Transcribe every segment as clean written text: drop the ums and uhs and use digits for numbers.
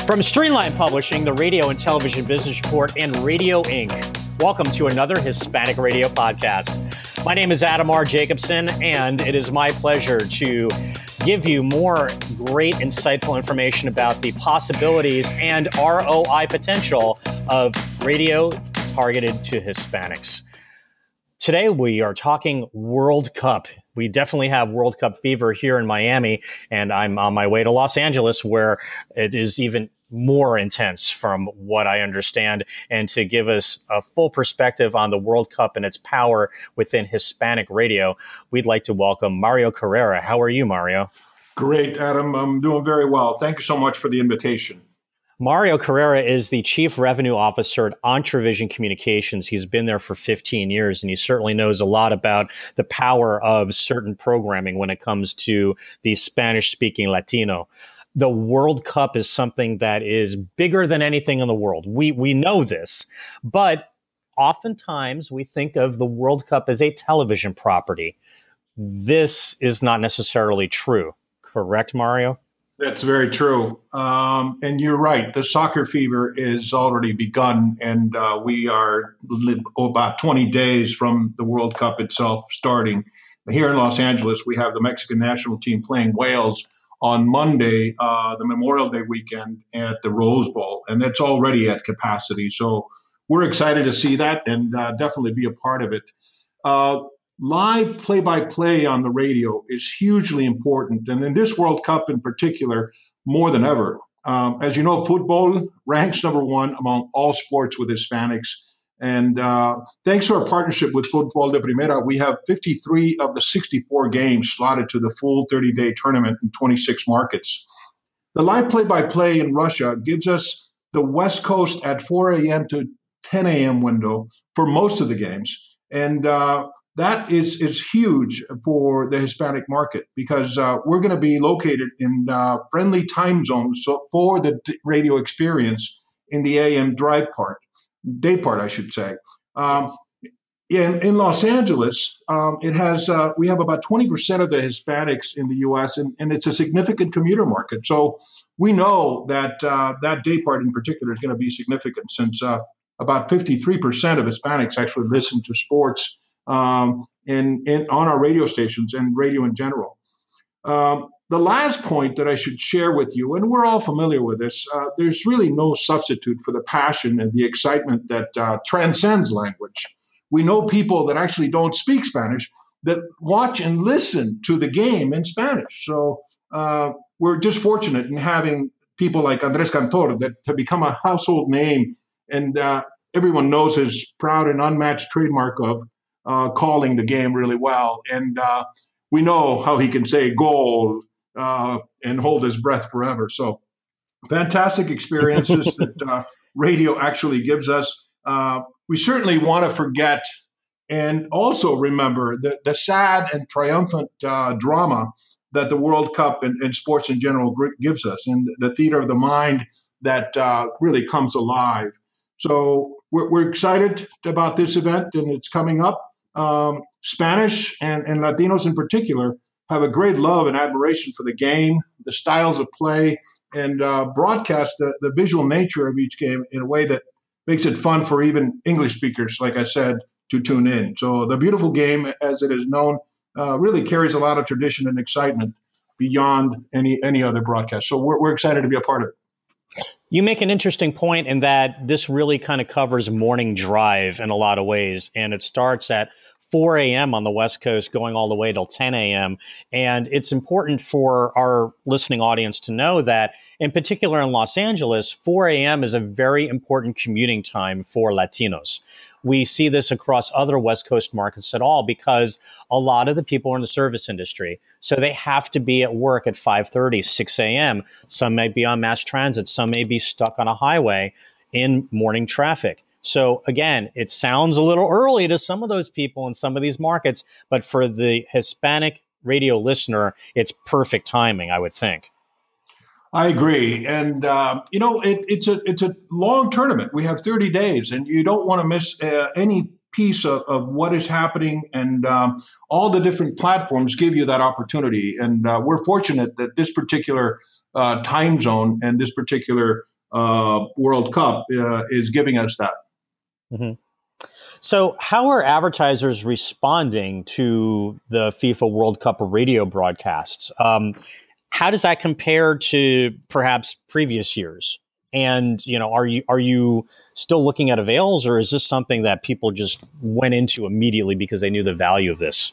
From Streamline Publishing, the Radio and Television Business Report, and Radio Inc., welcome to another Hispanic Radio podcast. My name is Adam R. Jacobson, and it is my pleasure to give you more great, insightful information about the possibilities and ROI potential of radio targeted to Hispanics. Today, we are talking World Cup. We definitely have World Cup fever here in Miami, and I'm on my way to Los Angeles, where it is even more intense from what I understand. And to give us a full perspective on the World Cup and its power within Hispanic radio, we'd like to welcome Mario Carrera. How are you, Mario? Great, Adam. I'm doing very well. Thank you so much for the invitation. Mario Carrera is the Chief Revenue Officer at Entravision Communications. He's been there for 15 years, and he certainly knows a lot about the power of certain programming when it comes to the Spanish-speaking Latino. The World Cup is something that is bigger than anything in the world. We know this, but oftentimes we think of the World Cup as a television property. This is not necessarily true. Correct, Mario? That's very true. And you're right. The soccer fever is already begun, and we are about 20 days from the World Cup itself starting. Here in Los Angeles, we have the Mexican national team playing Wales on Monday, the Memorial Day weekend at the Rose Bowl, and that's already at capacity. So we're excited to see that and definitely be a part of it. Live play-by-play on the radio is hugely important, and in this World Cup in particular, more than ever. As you know, football ranks number one among all sports with Hispanics. And thanks to our partnership with Fútbol de Primera, we have 53 of the 64 games slotted to the full 30-day tournament in 26 markets. The live play-by-play in Russia gives us the West Coast at 4 a.m. to 10 a.m. window for most of the games. And that is huge for the Hispanic market because we're going to be located in friendly time zones for the radio experience in the AM day part, I should say. In Los Angeles, we have about 20% of the Hispanics in the U.S., and it's a significant commuter market. So we know that that day part in particular is going to be significant since about 53% of Hispanics actually listen to sports on our radio stations and radio in general. The last point that I should share with you, and we're all familiar with this, there's really no substitute for the passion and the excitement that transcends language. We know people that actually don't speak Spanish that watch and listen to the game in Spanish. So we're just fortunate in having people like Andres Cantor that have become a household name, and everyone knows his proud and unmatched trademark of calling the game really well. And we know how he can say goal and hold his breath forever. So fantastic experiences that radio actually gives us. We certainly want to forget and also remember the sad and triumphant drama that the World Cup and sports in general gives us, and the theater of the mind that really comes alive. So we're excited about this event, and it's coming up. Spanish and Latinos in particular have a great love and admiration for the game, the styles of play, and broadcast the visual nature of each game in a way that makes it fun for even English speakers, like I said, to tune in. So the beautiful game, as it is known, really carries a lot of tradition and excitement beyond any other broadcast. So we're excited to be a part of it. You make an interesting point in that this really kind of covers morning drive in a lot of ways, and it starts at 4 a.m. on the West Coast, going all the way till 10 a.m. And it's important for our listening audience to know that, in particular in Los Angeles, 4 a.m. is a very important commuting time for Latinos. We see this across other West Coast markets at all because a lot of the people are in the service industry. So they have to be at work at 5:30, 6 a.m. Some may be on mass transit. Some may be stuck on a highway in morning traffic. So again, it sounds a little early to some of those people in some of these markets, but for the Hispanic radio listener, it's perfect timing, I would think. I agree. And, it's a long tournament. We have 30 days, and you don't want to miss any piece of what is happening. And all the different platforms give you that opportunity. And we're fortunate that this particular time zone and this particular World Cup is giving us that. Mm-hmm. So, how are advertisers responding to the FIFA World Cup radio broadcasts? How does that compare to perhaps previous years? And are you still looking at avails, or is this something that people just went into immediately because they knew the value of this?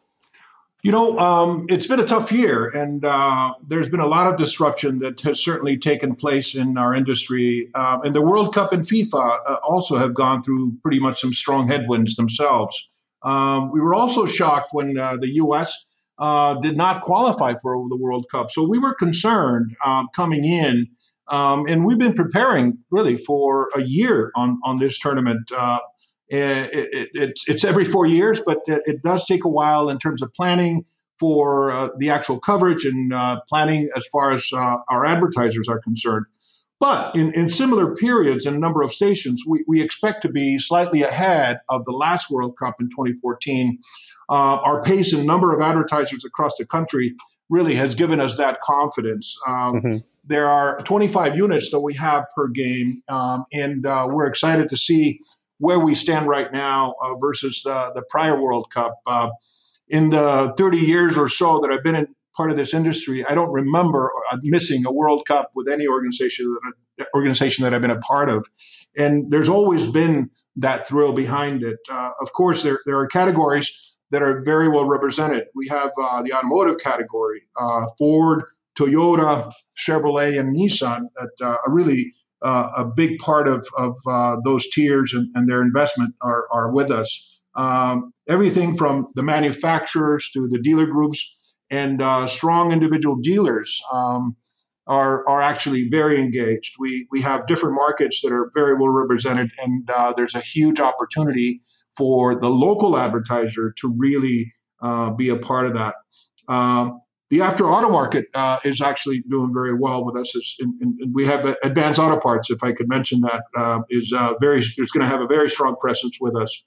It's been a tough year, and there's been a lot of disruption that has certainly taken place in our industry. And the World Cup and FIFA also have gone through pretty much some strong headwinds themselves. We were also shocked when the U.S. Did not qualify for the World Cup. So we were concerned coming in, and we've been preparing really for a year on this tournament. It's every 4 years, but it does take a while in terms of planning for the actual coverage and planning as far as our advertisers are concerned. But in similar periods in a number of stations, we expect to be slightly ahead of the last World Cup in 2014. Our pace and number of advertisers across the country really has given us that confidence. There are 25 units that we have per game, and we're excited to see where we stand right now versus the prior World Cup. In the 30 years or so that I've been in part of this industry, I don't remember missing a World Cup with any organization that I've been a part of. And there's always been that thrill behind it. Of course, there are categories that are very well represented. We have the automotive category, Ford, Toyota, Chevrolet, and Nissan that are really a big part of those tiers and their investment are with us. Everything from the manufacturers to the dealer groups and strong individual dealers are actually very engaged. We have different markets that are very well represented, and there's a huge opportunity for the local advertiser to really be a part of that. The after auto market is actually doing very well with us. And we have Advanced Auto Parts, if I could mention that, is going to have a very strong presence with us.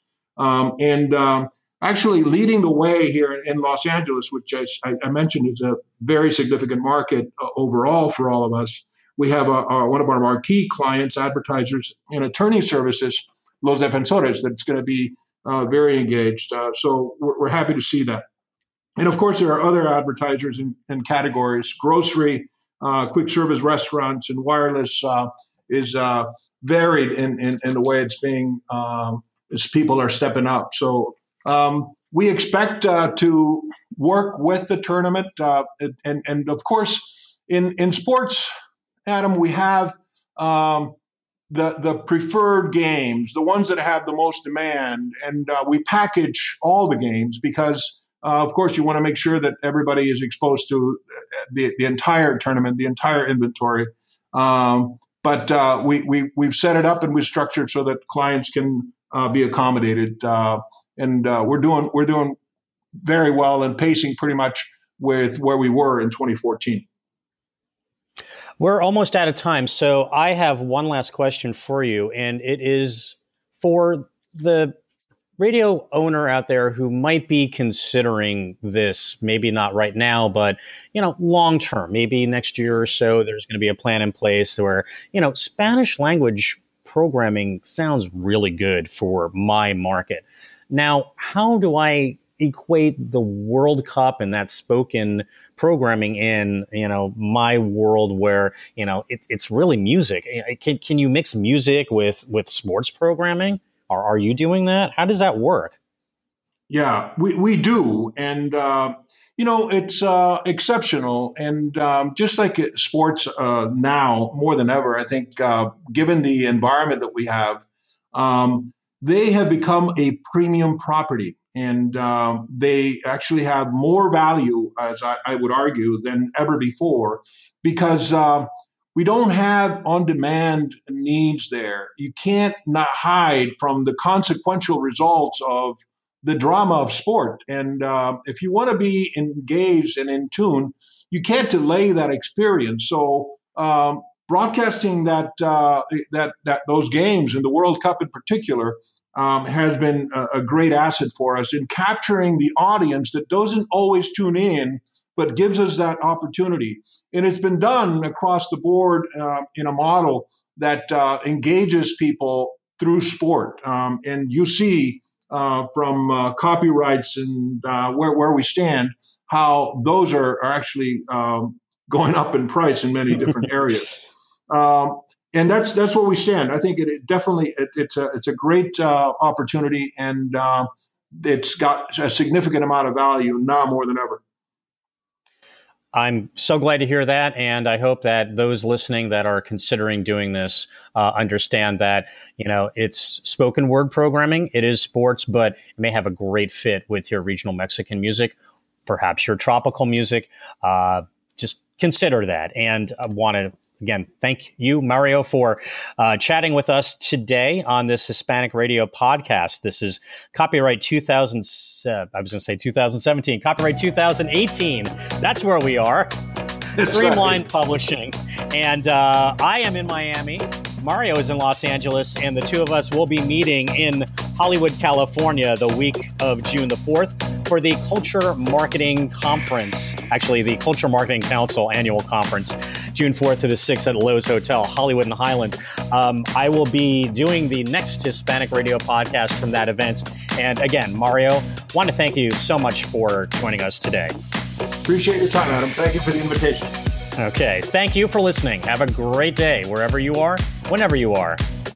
Actually leading the way here in Los Angeles, which I mentioned is a very significant market overall for all of us. We have one of our marquee clients, advertisers and attorney services, Los Defensores, that's going to be very engaged. So we're happy to see that. And of course, there are other advertisers in categories. Grocery, quick service restaurants, and wireless is varied in the way it's being, as people are stepping up. So we expect to work with the tournament. And of course, in sports, Adam, we have the preferred games, the ones that have the most demand. And we package all the games because of course, you want to make sure that everybody is exposed to the entire tournament, the entire inventory. But we've set it up and we've structured so that clients can be accommodated, and we're doing very well and pacing pretty much with where we were in 2014. We're almost out of time, so I have one last question for you, and it is for the radio owner out there who might be considering this, maybe not right now, but, long term, maybe next year or so, there's going to be a plan in place where, Spanish language programming sounds really good for my market. Now, how do I equate the World Cup and that spoken programming in, my world where, it's really music? Can you mix music with sports programming? Are you doing that? How does that work? Yeah, we do. And, it's exceptional. And just like sports now, more than ever, I think, given the environment that we have, they have become a premium property. And they actually have more value, as I would argue, than ever before, because we don't have on-demand needs there. You can't not hide from the consequential results of the drama of sport. And if you want to be engaged and in tune, you can't delay that experience. So broadcasting that those games and the World Cup in particular has been a great asset for us in capturing the audience that doesn't always tune in but gives us that opportunity. And it's been done across the board in a model that engages people through sport. And you see from copyrights and where we stand, how those are actually going up in price in many different areas. And that's where we stand. I think it definitely it's a great opportunity, and it's got a significant amount of value now more than ever. I'm so glad to hear that, and I hope that those listening that are considering doing this understand that, it's spoken word programming, it is sports, but it may have a great fit with your regional Mexican music, perhaps your tropical music. Just consider that. And I want to, again, thank you, Mario, for chatting with us today on this Hispanic Radio podcast. This is copyright 2017, copyright 2018. That's where we are. Streamline right. Publishing. And I am in Miami. Mario is in Los Angeles, and the two of us will be meeting in Hollywood, California, the week of June the 4th for the Culture Marketing Conference, actually the Culture Marketing Council Annual Conference, June 4th to the 6th at Lowe's Hotel, Hollywood and Highland. I will be doing the next Hispanic Radio podcast from that event. And again, Mario, want to thank you so much for joining us today. Appreciate your time, Adam. Thank you for the invitation. Okay. Thank you for listening. Have a great day wherever you are, whenever you are.